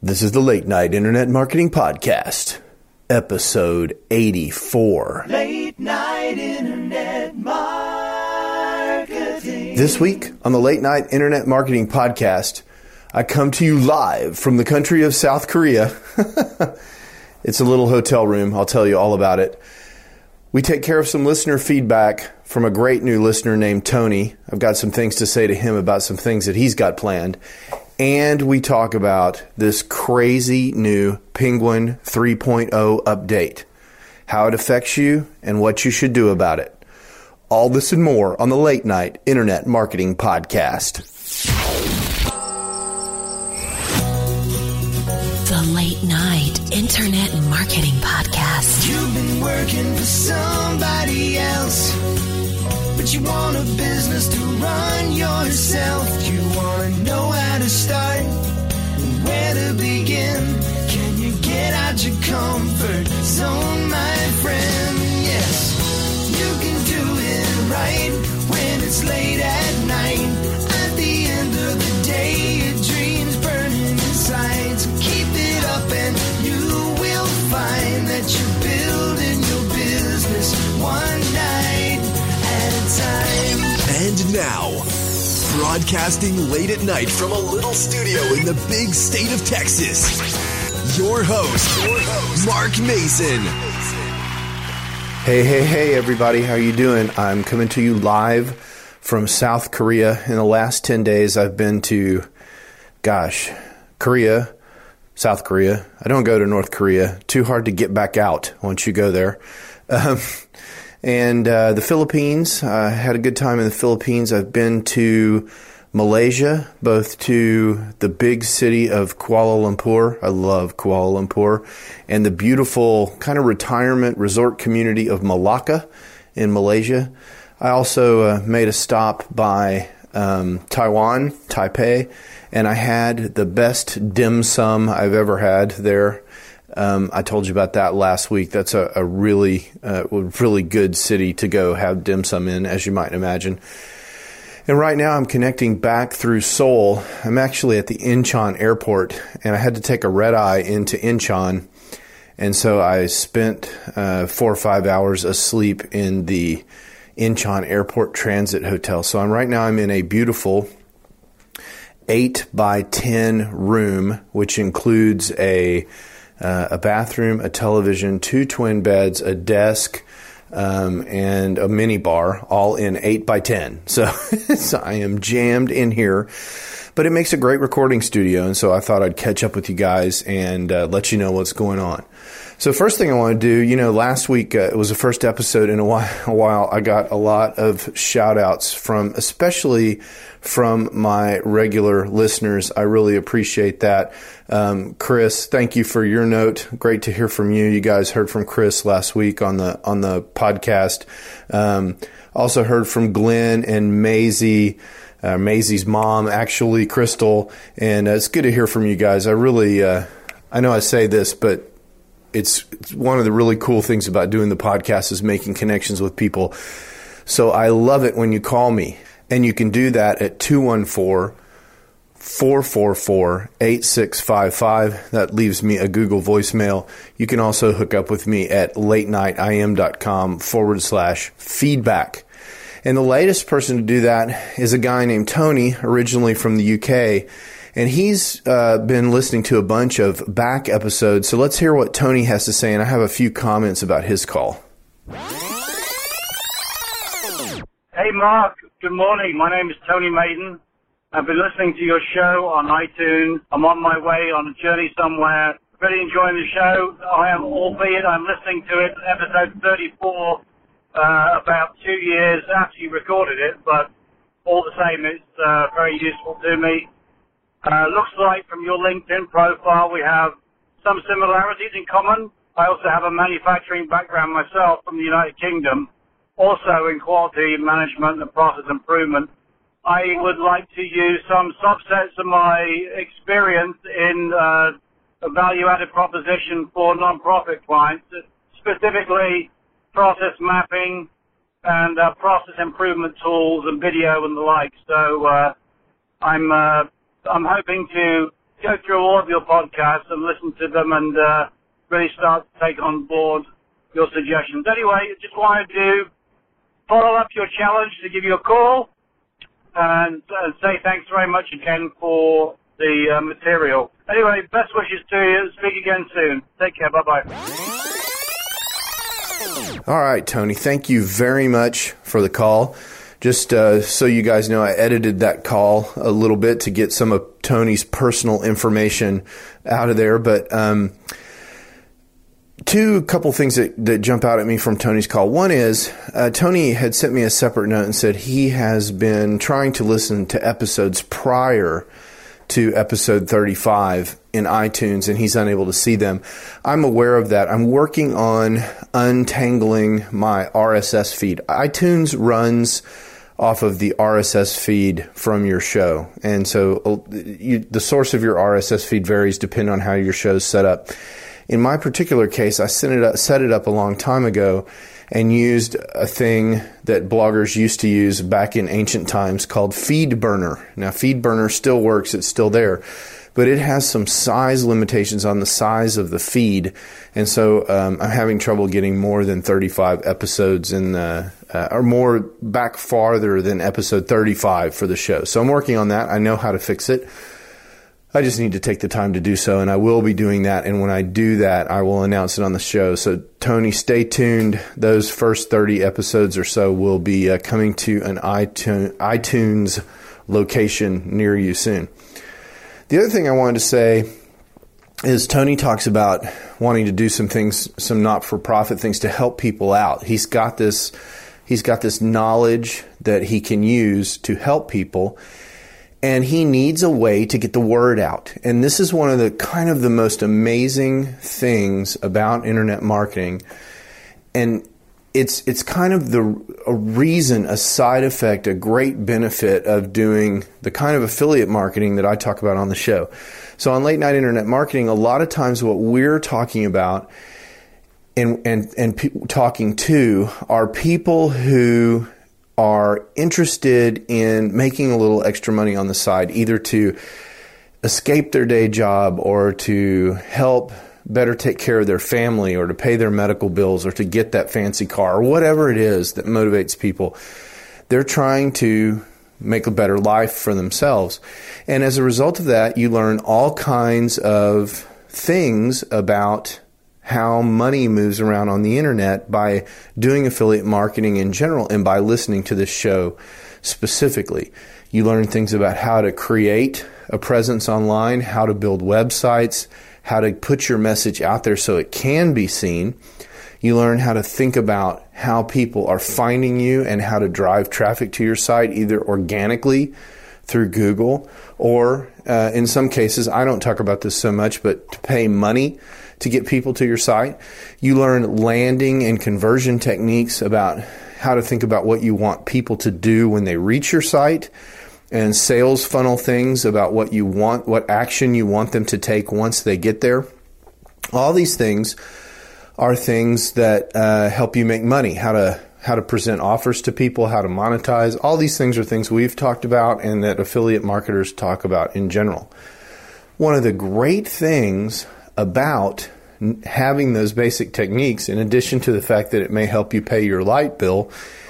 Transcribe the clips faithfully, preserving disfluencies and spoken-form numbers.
This is the Late Night Internet Marketing Podcast, episode eighty-four. Late Night Internet Marketing. This week on the Late Night Internet Marketing Podcast, I come to you live from the country of South Korea. It's a little hotel room. I'll tell you all about it. We take care of some listener feedback from a great new listener named Tony. I've got some things to say to him about some things that he's got planned. And we talk about this crazy new Penguin three point oh update, how it affects you, and what you should do about it. All this and more on the Late Night Internet Marketing Podcast. The Late Night Internet Marketing Podcast. You've been working for somebody else, but you want a business to run yourself. You want to know how to start, where to begin. Can you get out your comfort zone, my friend? Yes, you can do it right when it's late at night. At the end of the day, your dreams burning inside. So keep it up and you will find that you're building your business one night at a time. And now, broadcasting late at night from a little studio in the big state of Texas, your host, your host, Mark Mason. Hey, hey, hey, everybody. How you doing? I'm coming to you live from South Korea. In the last ten days, I've been to, gosh, Korea, South Korea. I don't go to North Korea. Too hard to get back out once you go there. Um, and uh, the Philippines. I uh, had a good time in the Philippines. I've been to Malaysia, both to the big city of Kuala Lumpur. I love Kuala Lumpur. And the beautiful kind of retirement resort community of Malacca in Malaysia. I also uh, made a stop by um, Taiwan, Taipei, and I had the best dim sum I've ever had there. Um, I told you about that last week. That's a, a really, uh, really good city to go have dim sum in, as you might imagine. And right now I'm connecting back through Seoul. I'm actually at the Incheon airport, and I had to take a red eye into Incheon. And so I spent uh, four or five hours asleep in the Incheon Airport Transit Hotel. So I'm right now I'm in a beautiful eight by ten room, which includes a uh, a bathroom, a television, two twin beds, a desk, um, and a mini bar, all in eight by ten. So, so I am jammed in here. But it makes a great recording studio, and so I thought I'd catch up with you guys and uh, let you know what's going on. So first thing I want to do, you know, last week uh, it was the first episode in a while, a while. I got a lot of shout-outs from, especially from my regular listeners. I really appreciate that. Um, Chris, thank you for your note. Great to hear from you. You guys heard from Chris last week on the on the podcast. Um, also heard from Glenn and Maisie. Uh, Maisie's mom, actually, Crystal, and uh, it's good to hear from you guys. I really, uh, I know I say this, but it's, it's one of the really cool things about doing the podcast is making connections with people. So I love it when you call me, and you can do that at two one four, four four four, eight six five five. That leaves me a Google voicemail. You can also hook up with me at latenightim.com forward slash feedback. And the latest person to do that is a guy named Tony, originally from the U K. And he's uh, been listening to a bunch of back episodes. So let's hear what Tony has to say. And I have a few comments about his call. Hey, Mark. Good morning. My name is Tony Maiden. I've been listening to your show on iTunes. I'm on my way on a journey somewhere. Really enjoying the show. I am, albeit I'm listening to it, episode thirty-four. Uh, about two years after you recorded it, but all the same, it's uh, very useful to me. Uh, looks like from your LinkedIn profile we have some similarities in common. I also have a manufacturing background myself from the United Kingdom, also in quality management and process improvement. I would like to use some subsets of my experience in uh, a value-added proposition for non-profit clients, specifically process mapping and uh, process improvement tools and video and the like. So uh, I'm uh, I'm hoping to go through all of your podcasts and listen to them and uh, really start to take on board your suggestions. Anyway, just wanted to follow up your challenge to give you a call and uh, say thanks very much again for the uh, material. Anyway, best wishes to you. Speak again soon. Take care. Bye-bye. All right, Tony, thank you very much for the call. Just uh, so you guys know, I edited that call a little bit to get some of Tony's personal information out of there. But um, two couple things that, that jump out at me from Tony's call. One is uh, Tony had sent me a separate note and said he has been trying to listen to episodes prior to episode thirty-five in iTunes, and he's unable to see them. I'm aware of that. I'm working on untangling my R S S feed. iTunes runs off of the R S S feed from your show, and so you, the source of your R S S feed varies depending on how your show's set up. In my particular case, I set it up, set it up a long time ago and used a thing that bloggers used to use back in ancient times called FeedBurner. Now, FeedBurner still works. It's still there. But it has some size limitations on the size of the feed. And so um, I'm having trouble getting more than thirty-five episodes in the, uh, or more back farther than episode thirty-five for the show. So I'm working on that. I know how to fix it. I just need to take the time to do so, and I will be doing that. And when I do that, I will announce it on the show. So, Tony, stay tuned. Those first thirty episodes or so will be uh, coming to an iTunes, iTunes location near you soon. The other thing I wanted to say is Tony talks about wanting to do some things, some not-for-profit things to help people out. He's got this, he's got this knowledge that he can use to help people. And he needs a way to get the word out. And this is one of the kind of the most amazing things about internet marketing. And it's it's kind of the a reason, a side effect, a great benefit of doing the kind of affiliate marketing that I talk about on the show. So on Late Night Internet Marketing, a lot of times what we're talking about and and and pe- talking to are people who are interested in making a little extra money on the side, either to escape their day job or to help better take care of their family or to pay their medical bills or to get that fancy car or whatever it is that motivates people. They're trying to make a better life for themselves. And as a result of that, you learn all kinds of things about how money moves around on the internet by doing affiliate marketing in general and by listening to this show specifically. You learn things about how to create a presence online, how to build websites, how to put your message out there so it can be seen. You learn how to think about how people are finding you and how to drive traffic to your site, either organically through Google or uh, in some cases, I don't talk about this so much, but to pay money to get people to your site. You learn landing and conversion techniques about how to think about what you want people to do when they reach your site, and sales funnel things about what you want, what action you want them to take once they get there. All these things are things that uh, help you make money, how to how to present offers to people, how to monetize. All these things are things we've talked about and that affiliate marketers talk about in general. One of the great things about having those basic techniques, in addition to the fact that it may help you pay your light bill,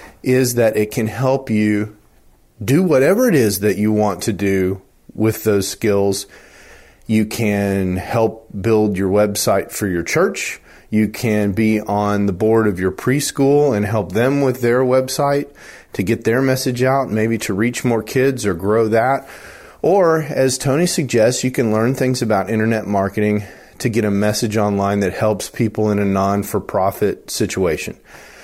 is that it can help you do whatever it is that you want to do with those skills. You can help build your website for your church. You can be on the board of your preschool and help them with their website to get their message out, maybe to reach more kids or grow that. Or, as Tony suggests, you can learn things about internet marketing to get a message online that helps people in a non-for-profit situation.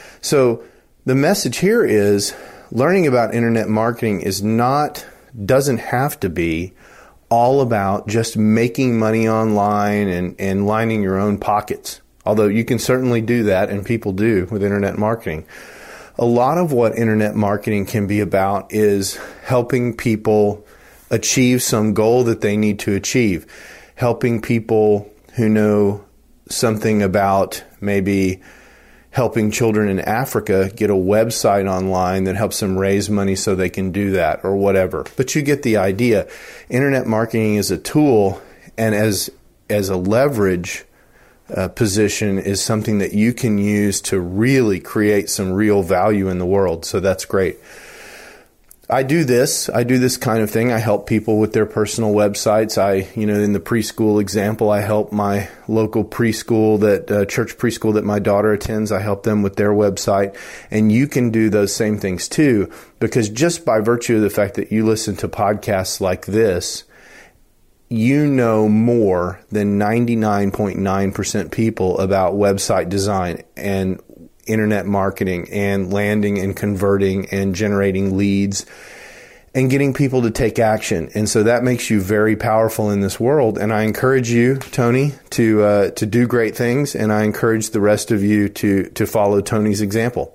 So the message here is learning about internet marketing is not, doesn't have to be all about just making money online and, and lining your own pockets. Although you can certainly do that, and people do with internet marketing. A lot of what internet marketing can be about is helping people achieve some goal that they need to achieve, helping people who know something about maybe helping children in Africa get a website online that helps them raise money so they can do that or whatever. But you get the idea. Internet marketing is a tool. and as as a leverage uh, position is something that you can use to really create some real value in the world. So that's great. I do this. I do this kind of thing. I help people with their personal websites. I, you know, in the preschool example, I help my local preschool, that uh, church preschool that my daughter attends. I help them with their website. And you can do those same things too, because just by virtue of the fact that you listen to podcasts like this, you know more than ninety-nine point nine percent people about website design and internet marketing and landing and converting and generating leads and getting people to take action. And so that makes you very powerful in this world. And I encourage you, Tony, to uh, to do great things. And I encourage the rest of you to to follow Tony's example.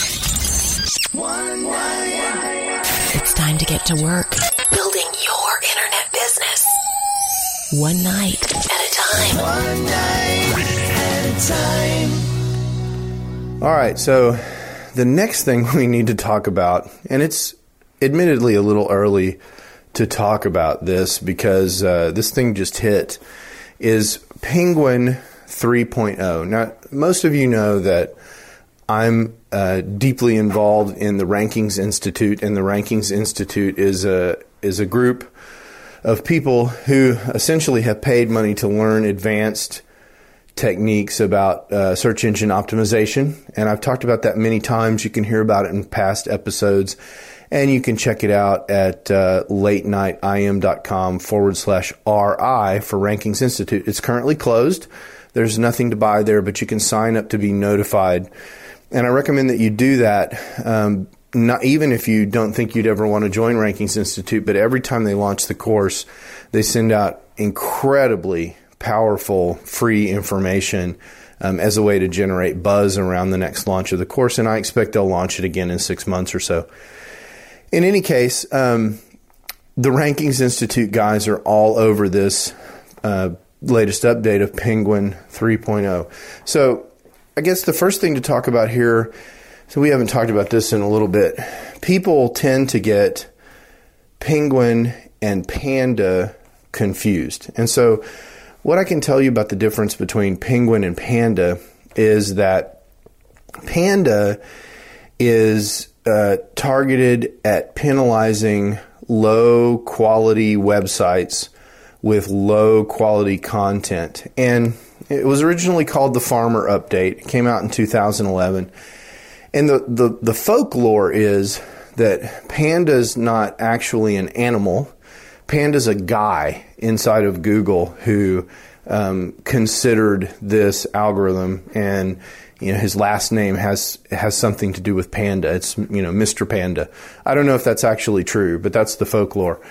It's time to get to work building your internet business. One night at a time. One night at a time. All right, so the next thing we need to talk about, and it's admittedly a little early to talk about this because uh, this thing just hit, is Penguin three point oh. Now, most of you know that I'm uh, deeply involved in the Rankings Institute, and the Rankings Institute is a is a group of people who essentially have paid money to learn advanced techniques about uh, search engine optimization. And I've talked about that many times. You can hear about it in past episodes, and you can check it out at uh, latenightIM.com forward slash RI for Rankings Institute. It's currently closed. There's nothing to buy there, but you can sign up to be notified. And I recommend that you do that, um, not even if you don't think you'd ever want to join Rankings Institute, but every time they launch the course, they send out incredibly powerful free information um, as a way to generate buzz around the next launch of the course, and I expect they'll launch it again in six months or so. In any case, um, the Rankings Institute guys are all over this uh, latest update of Penguin three point oh. So I guess the first thing to talk about here, so we haven't talked about this in a little bit, people tend to get Penguin and Panda confused. And so what I can tell you about the difference between Penguin and Panda is that Panda is uh, targeted at penalizing low-quality websites with low-quality content. And it was originally called the Farmer Update. It came out in two thousand eleven. And the, the, the folklore is that Panda's not actually an animal. Panda's a guy inside of Google who um, considered this algorithm, and you know his last name has has something to do with Panda. It's you know Mister Panda. I don't know if that's actually true, but that's the folklore.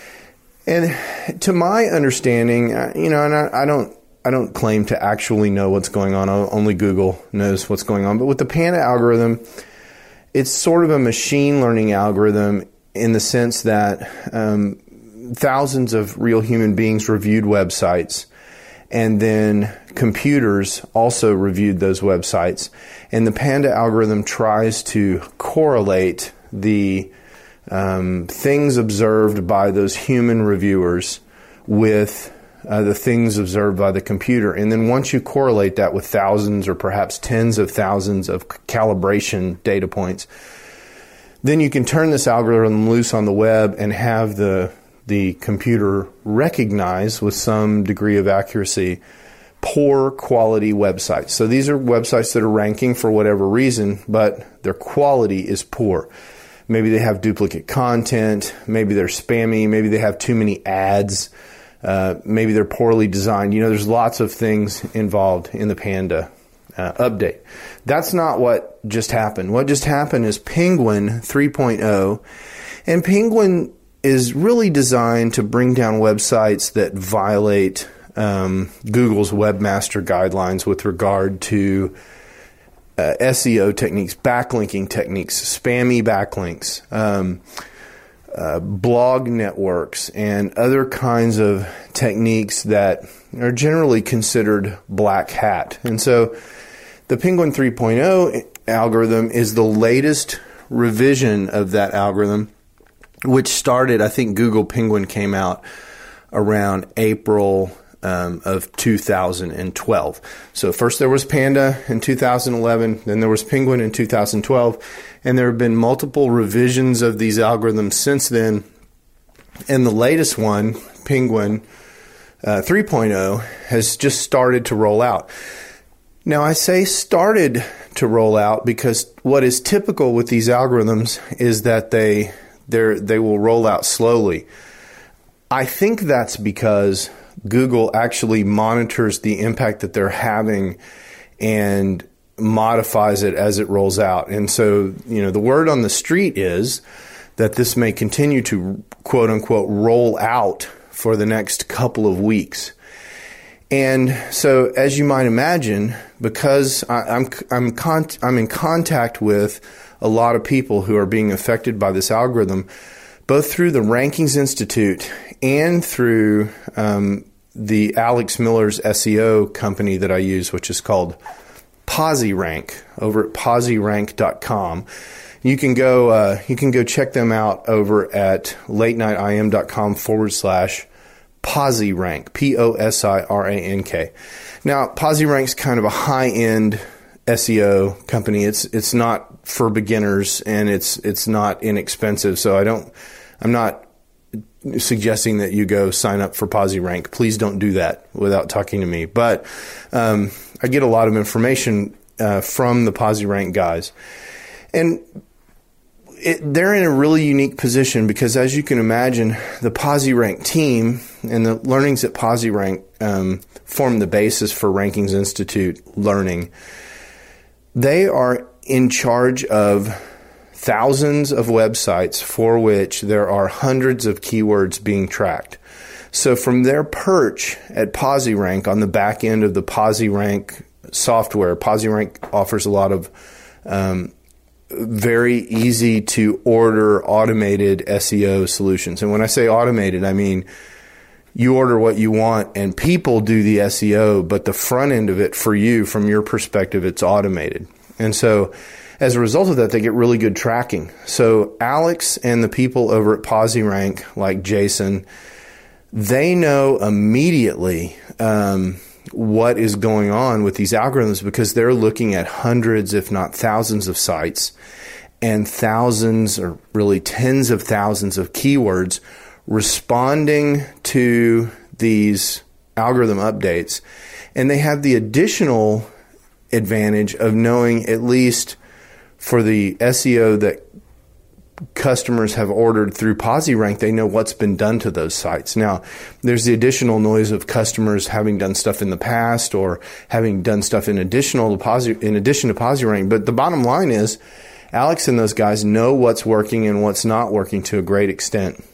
And to my understanding, you know, and I, I don't I don't claim to actually know what's going on. Only Google knows what's going on. But with the Panda algorithm, it's sort of a machine learning algorithm in the sense that um, thousands of real human beings reviewed websites, and then computers also reviewed those websites. And the Panda algorithm tries to correlate the um, things observed by those human reviewers with uh, the things observed by the computer. And then once you correlate that with thousands or perhaps tens of thousands of calibration data points, then you can turn this algorithm loose on the web and have the the computer recognize with some degree of accuracy poor quality websites. So these are websites that are ranking for whatever reason, but their quality is poor. Maybe they have duplicate content, maybe they're spammy, maybe they have too many ads, uh, maybe they're poorly designed. You know, there's lots of things involved in the Panda uh, update. That's not what just happened. What just happened is Penguin three point oh, and Penguin is really designed to bring down websites that violate um, Google's webmaster guidelines with regard to uh, S E O techniques, backlinking techniques, spammy backlinks, um, uh, blog networks, and other kinds of techniques that are generally considered black hat. And so the Penguin three point oh algorithm is the latest revision of that algorithm, which started, I think Google Penguin came out around April um, of two thousand twelve. So first there was Panda in two thousand eleven, then there was Penguin in two thousand twelve, and there have been multiple revisions of these algorithms since then. And the latest one, Penguin uh, three point oh, has just started to roll out. Now, I say started to roll out because what is typical with these algorithms is that they they they will roll out slowly. I think that's because Google actually monitors the impact that they're having and modifies it as it rolls out. And so, you know, the word on the street is that this may continue to, quote unquote, roll out for the next couple of weeks. And so, as you might imagine, because I, I'm I'm con- I'm in contact with a lot of people who are being affected by this algorithm, both through the Rankings Institute and through um, the Alex Miller's S E O company that I use, which is called PosiRank, over at posi rank dot com. You can go uh, you can go check them out over at late night i m dot com forward slash PosiRank, P O S I R A N K. Now, PosiRank's kind of a high-end S E O company. It's it's not for beginners, and it's it's not inexpensive. So I don't I'm not suggesting that you go sign up for PosiRank. Please don't do that without talking to me. But um, I get a lot of information uh, from the PosiRank guys, and It, they're in a really unique position because, as you can imagine, the PosiRank team and the learnings at PosiRank um, form the basis for Rankings Institute learning. They are in charge of thousands of websites for which there are hundreds of keywords being tracked. So from their perch at PosiRank on the back end of the PosiRank software, PosiRank offers a lot of um, very easy to order automated S E O solutions. And when I say automated, I mean you order what you want and people do the S E O, but the front end of it for you, from your perspective, it's automated. And so as a result of that, they get really good tracking. So Alex and the people over at PosiRank, like Jason, they know immediately um, what is going on with these algorithms because they're looking at hundreds, if not thousands of sites and thousands or really tens of thousands of keywords responding to these algorithm updates. And they have the additional advantage of knowing, at least for the S E O that customers have ordered through PosiRank, they know what's been done to those sites. Now, there's the additional noise of customers having done stuff in the past or having done stuff in additional to Posi, in addition to PosiRank. But the bottom line is, Alex and those guys know what's working and what's not working to a great extent.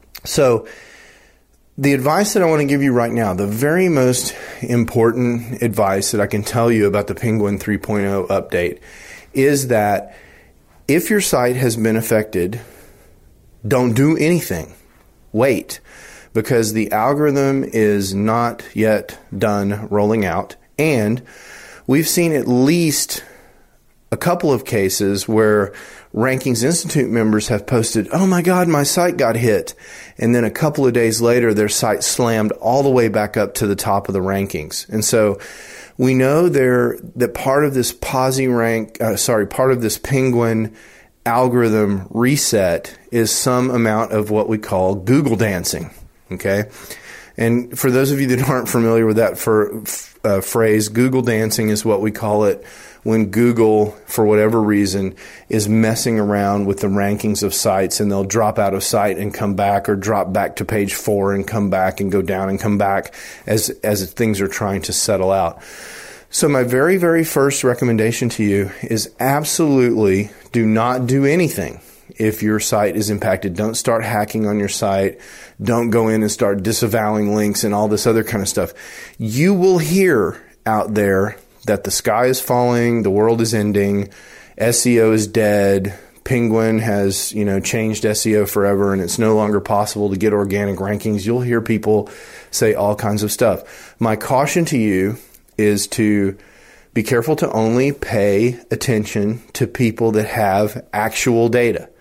So the advice that I want to give you right now, the very most important advice that I can tell you about the Penguin three point oh update is that if your site has been affected, don't do anything. Wait, because the algorithm is not yet done rolling out. And we've seen at least a couple of cases where Rankings Institute members have posted, oh my God, my site got hit. And then a couple of days later, their site slammed all the way back up to the top of the rankings. And so we know there that part of this PosiRank, uh, sorry, part of this Penguin algorithm reset is some amount of what we call Google dancing. Okay. And for those of you that aren't familiar with that for, uh, phrase, Google dancing is what we call it when Google, for whatever reason, is messing around with the rankings of sites, and they'll drop out of site and come back, or drop back to page four and come back and go down and come back as, as things are trying to settle out. So my very, very first recommendation to you is absolutely do not do anything. If your site is impacted, don't start hacking on your site. Don't go in and start disavowing links and all this other kind of stuff. You will hear out there that the sky is falling, the world is ending, S E O is dead, Penguin has, you know, changed S E O forever and it's no longer possible to get organic rankings. You'll hear people say all kinds of stuff. My caution to you is to be careful to only pay attention to people that have actual data.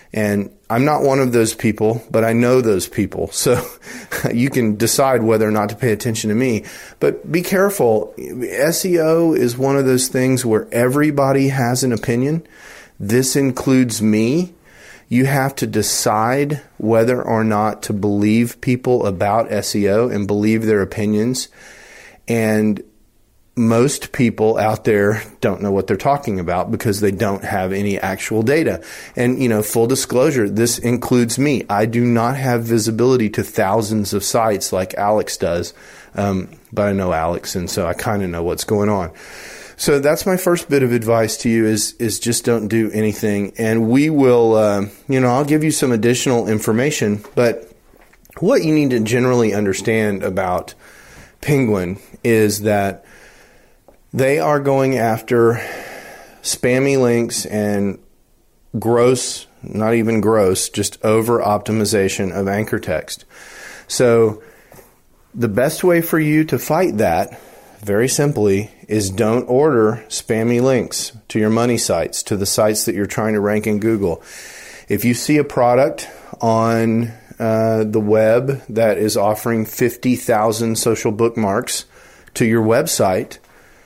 And I'm not one of those people, but I know those people. So you can decide whether or not to pay attention to me. But be careful. S E O is one of those things where everybody has an opinion. This includes me. You have to decide whether or not to believe people about S E O and believe their opinions. And most people out there don't know what they're talking about because they don't have any actual data. And, you know, full disclosure, this includes me. I do not have visibility to thousands of sites like Alex does. Um, but I know Alex, and so I kind of know what's going on. So that's my first bit of advice to you is, is just don't do anything. And we will, uh, you know, I'll give you some additional information, but what you need to generally understand about Penguin is that they are going after spammy links and gross, not even gross, just over optimization of anchor text. So the best way for you to fight that, very simply, is don't order spammy links to your money sites, to the sites that you're trying to rank in Google. If you see a product on uh, the web that is offering fifty thousand social bookmarks to your website,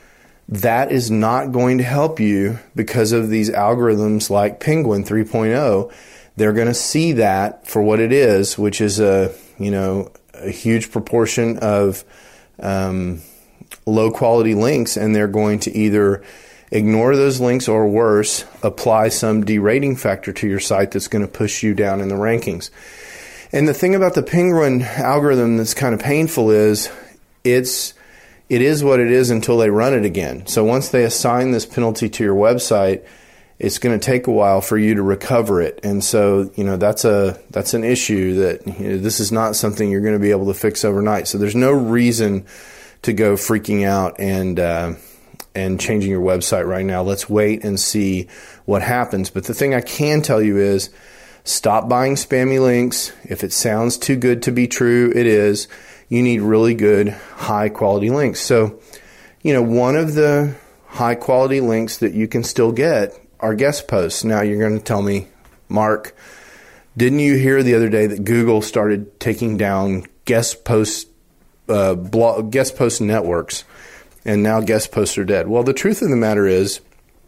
that is not going to help you because of these algorithms like Penguin three point oh. They're going to see that for what it is, which is a, you know, a huge proportion of um, low quality links, and they're going to either ignore those links or worse, apply some derating factor to your site that's going to push you down in the rankings. And the thing about the Penguin algorithm that's kind of painful is it's It is what it is until they run it again. So once they assign this penalty to your website, it's going to take a while for you to recover it. And so, you know, that's a that's an issue that, you know, this is not something you're going to be able to fix overnight. So there's no reason to go freaking out and uh, and changing your website right now. Let's wait and see what happens. But the thing I can tell you is stop buying spammy links. If it sounds too good to be true, it is. You need really good, high-quality links. So, you know, one of the high-quality links that you can still get are guest posts. Now, you're going to tell me, Mark, didn't you hear the other day that Google started taking down guest post, uh, blog, guest post networks, and now guest posts are dead? Well, the truth of the matter is,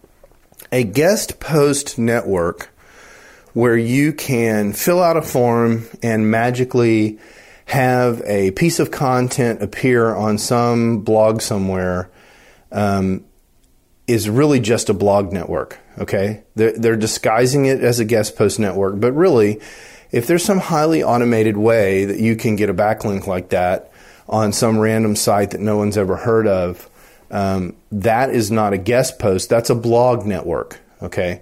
a guest post network where you can fill out a form and magically have a piece of content appear on some blog somewhere um, is really just a blog network, okay? They're, they're disguising it as a guest post network, but really, if there's some highly automated way that you can get a backlink like that on some random site that no one's ever heard of, um, that is not a guest post, that's a blog network, okay?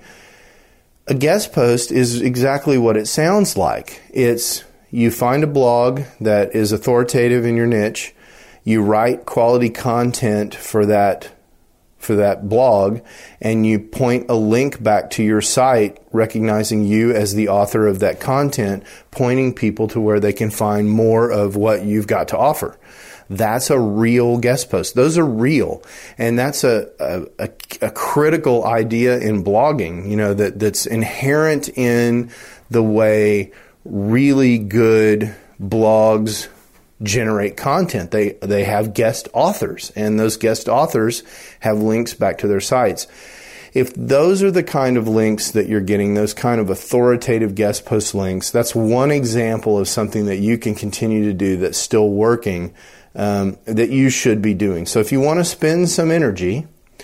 A guest post is exactly what it sounds like. It's you find a blog that is authoritative in your niche, you write quality content for that for that blog, and you point a link back to your site recognizing you as the author of that content, pointing people to where they can find more of what you've got to offer. That's a real guest post. Those are real. And that's a, a, a, a critical idea in blogging, you know, that, that's inherent in the way really good blogs generate content. They they have guest authors, and those guest authors have links back to their sites. If those are the kind of links that you're getting, those kind of authoritative guest post links, that's one example of something that you can continue to do that's still working, um, that you should be doing. So if you want to spend some energy,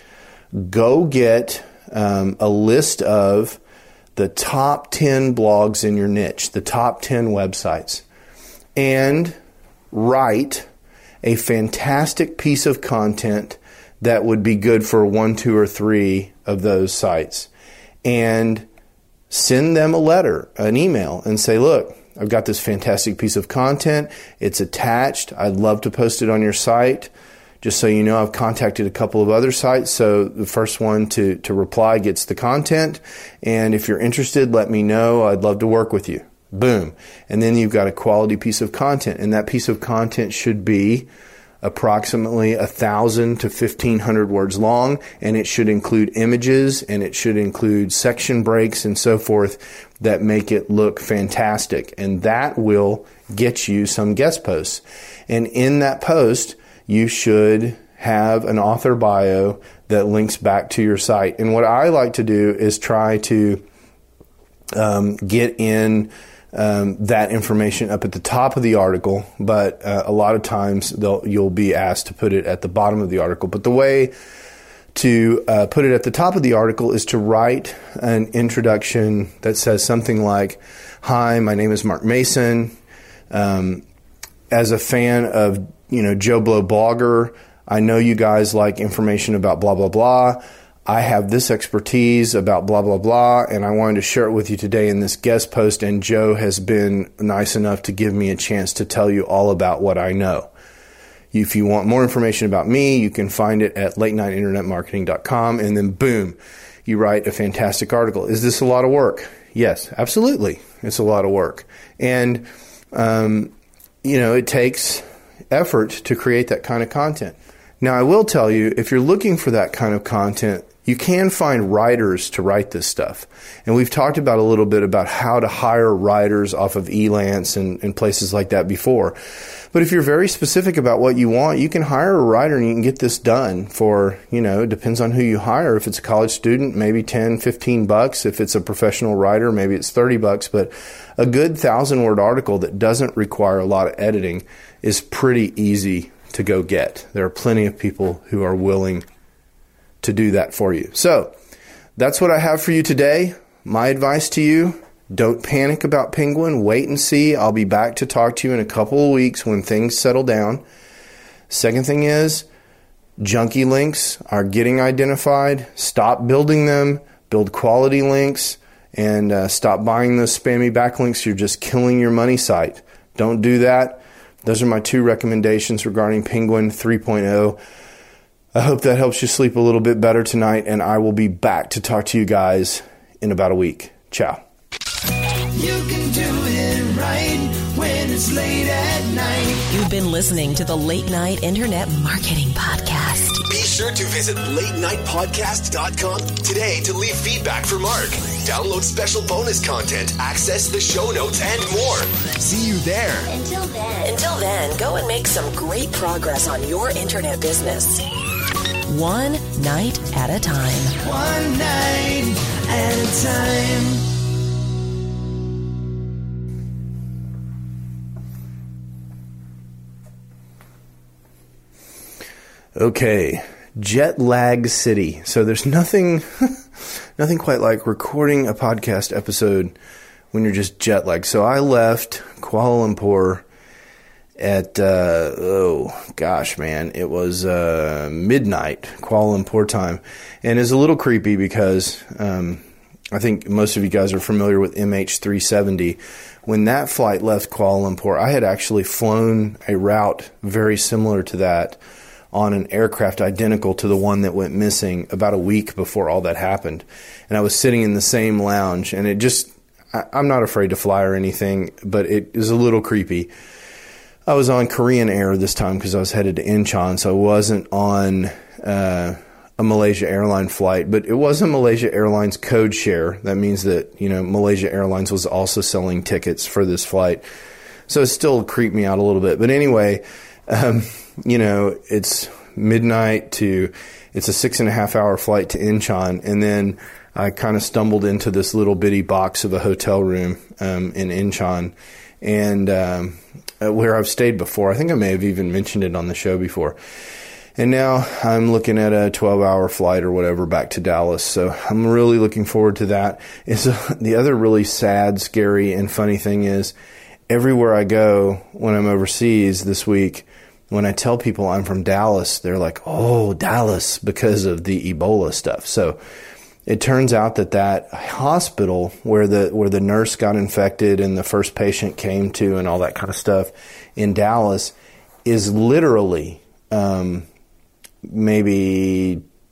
go get um, a list of the top ten blogs in your niche, the top ten websites, and write a fantastic piece of content that would be good for one, two, or three of those sites. And send them a letter, an email, and say, look, I've got this fantastic piece of content. It's attached. I'd love to post it on your site. Just so you know, I've contacted a couple of other sites, so the first one to, to reply gets the content. And if you're interested, let me know. I'd love to work with you. Boom. And then you've got a quality piece of content. And that piece of content should be approximately one thousand to fifteen hundred words long, and it should include images, and it should include section breaks and so forth that make it look fantastic. And that will get you some guest posts. And in that post, you should have an author bio that links back to your site. And what I like to do is try to um, get in Um, that information up at the top of the article, but uh, a lot of times they'll, you'll be asked to put it at the bottom of the article. But the way to uh, put it at the top of the article is to write an introduction that says something like, "Hi, my name is Mark Mason. Um, as a fan of, you know, Joe Blow Blogger, I know you guys like information about blah, blah, blah. I have this expertise about blah, blah, blah, and I wanted to share it with you today in this guest post, and Joe has been nice enough to give me a chance to tell you all about what I know. If you want more information about me, you can find it at late night internet marketing dot com, and then boom, you write a fantastic article. Is this a lot of work? Yes, absolutely. It's a lot of work. And, um, you know, it takes effort to create that kind of content. Now, I will tell you, if you're looking for that kind of content, you can find writers to write this stuff. And we've talked about a little bit about how to hire writers off of Elance and, and places like that before. But if you're very specific about what you want, you can hire a writer and you can get this done for, you know, it depends on who you hire. If it's a college student, maybe ten, fifteen bucks. If it's a professional writer, maybe it's thirty bucks. But a good thousand word article that doesn't require a lot of editing is pretty easy to go get. There are plenty of people who are willing to do that for you. So that's what I have for you today. My advice to you, don't panic about Penguin. Wait and see. I'll be back to talk to you in a couple of weeks when things settle down. Second thing is, junky links are getting identified. Stop building them. Build quality links. And uh, stop buying those spammy backlinks. You're just killing your money site. Don't do that. Those are my two recommendations regarding Penguin three point oh. I hope that helps you sleep a little bit better tonight, and I will be back to talk to you guys in about a week. Ciao. You can do it right when it's late at night. You've been listening to the Late Night Internet Marketing Podcast. Be sure to visit late night podcast dot com today to leave feedback for Mark. Download special bonus content, access the show notes, and more. See you there. Until then, Until then, go and make some great progress on your internet business. One night at a time. One night at a time. Okay, jet lag city. So there's nothing, nothing quite like recording a podcast episode when you're just jet lagged. So I left Kuala Lumpur at, uh, oh gosh, man, it was uh, midnight Kuala Lumpur time. And it's a little creepy because um, I think most of you guys are familiar with M H three seventy. When that flight left Kuala Lumpur, I had actually flown a route very similar to that on an aircraft identical to the one that went missing about a week before all that happened. And I was sitting in the same lounge, and it just, I, I'm not afraid to fly or anything, but it is a little creepy. I was on Korean Air this time because I was headed to Incheon, so I wasn't on uh, a Malaysia Airline flight, but it was a Malaysia Airlines code share. That means that, you know, Malaysia Airlines was also selling tickets for this flight. So it still creeped me out a little bit. But anyway, um, you know, it's midnight to, it's a six and a half hour flight to Incheon. And then I kind of stumbled into this little bitty box of a hotel room um, in Incheon, and um, where I've stayed before. I think I may have even mentioned it on the show before. And now I'm looking at a twelve hour flight or whatever back to Dallas. So I'm really looking forward to that. It's a, the other really sad, scary, and funny thing is everywhere I go when I'm overseas this week, when I tell people I'm from Dallas, they're like, oh, Dallas, because of the Ebola stuff. So it turns out that that hospital where the where the nurse got infected and the first patient came to and all that kind of stuff in Dallas is literally um, maybe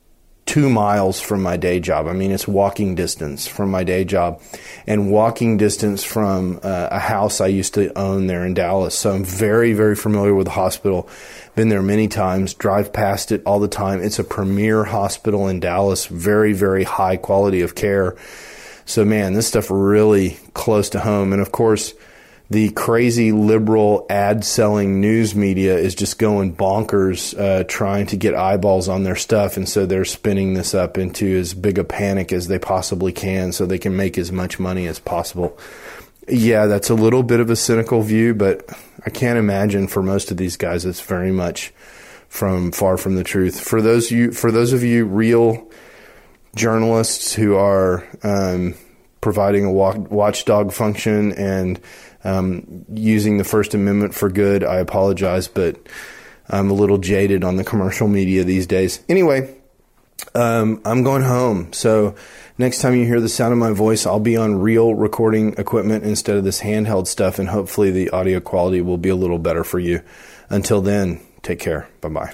two miles from my day job. I mean, it's walking distance from my day job and walking distance from uh, a house I used to own there in Dallas. So I'm very, very familiar with the hospital. Been there many times, drive past it all the time. It's a premier hospital in Dallas, very, very high quality of care. So, man, this stuff really close to home. And, of course, the crazy liberal ad-selling news media is just going bonkers uh, trying to get eyeballs on their stuff. And so they're spinning this up into as big a panic as they possibly can so they can make as much money as possible. Yeah, that's a little bit of a cynical view, but I can't imagine for most of these guys it's very much from far from the truth. For those you, for those of you real journalists who are um, providing a watchdog function and um, using the First Amendment for good, I apologize, but I'm a little jaded on the commercial media these days. Anyway, um, I'm going home. So next time you hear the sound of my voice, I'll be on real recording equipment instead of this handheld stuff, and hopefully the audio quality will be a little better for you. Until then, take care. Bye-bye.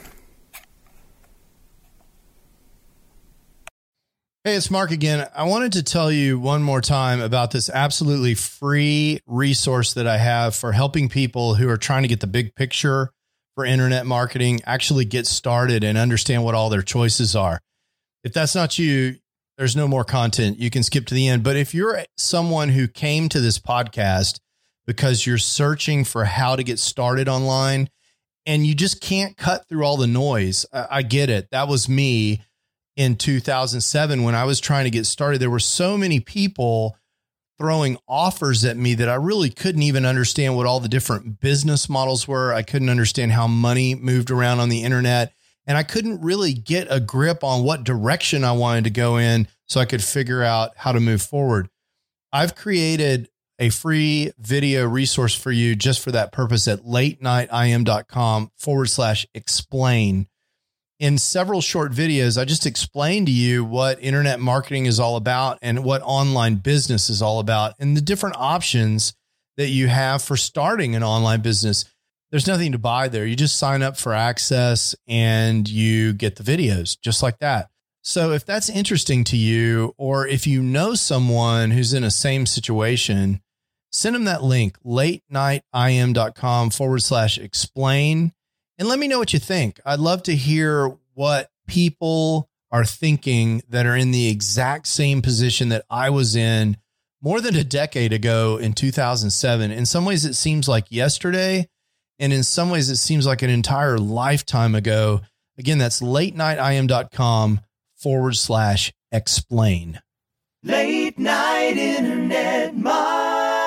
Hey, it's Mark again. I wanted to tell you one more time about this absolutely free resource that I have for helping people who are trying to get the big picture for internet marketing, actually get started and understand what all their choices are. If that's not you, there's no more content. You can skip to the end. But if you're someone who came to this podcast because you're searching for how to get started online and you just can't cut through all the noise, I, I get it. That was me. In two thousand seven, when I was trying to get started, there were so many people throwing offers at me that I really couldn't even understand what all the different business models were. I couldn't understand how money moved around on the internet, and I couldn't really get a grip on what direction I wanted to go in so I could figure out how to move forward. I've created a free video resource for you just for that purpose at late night I M dot com forward slash explain. In several short videos, I just explained to you what internet marketing is all about and what online business is all about and the different options that you have for starting an online business. There's nothing to buy there. You just sign up for access and you get the videos just like that. So if that's interesting to you, or if you know someone who's in a same situation, send them that link, late night I M dot com forward slash explain. And let me know what you think. I'd love to hear what people are thinking that are in the exact same position that I was in more than a decade ago in two thousand seven. In some ways, it seems like yesterday. And in some ways, it seems like an entire lifetime ago. Again, that's late night I M dot com forward slash explain. Late night internet marketing.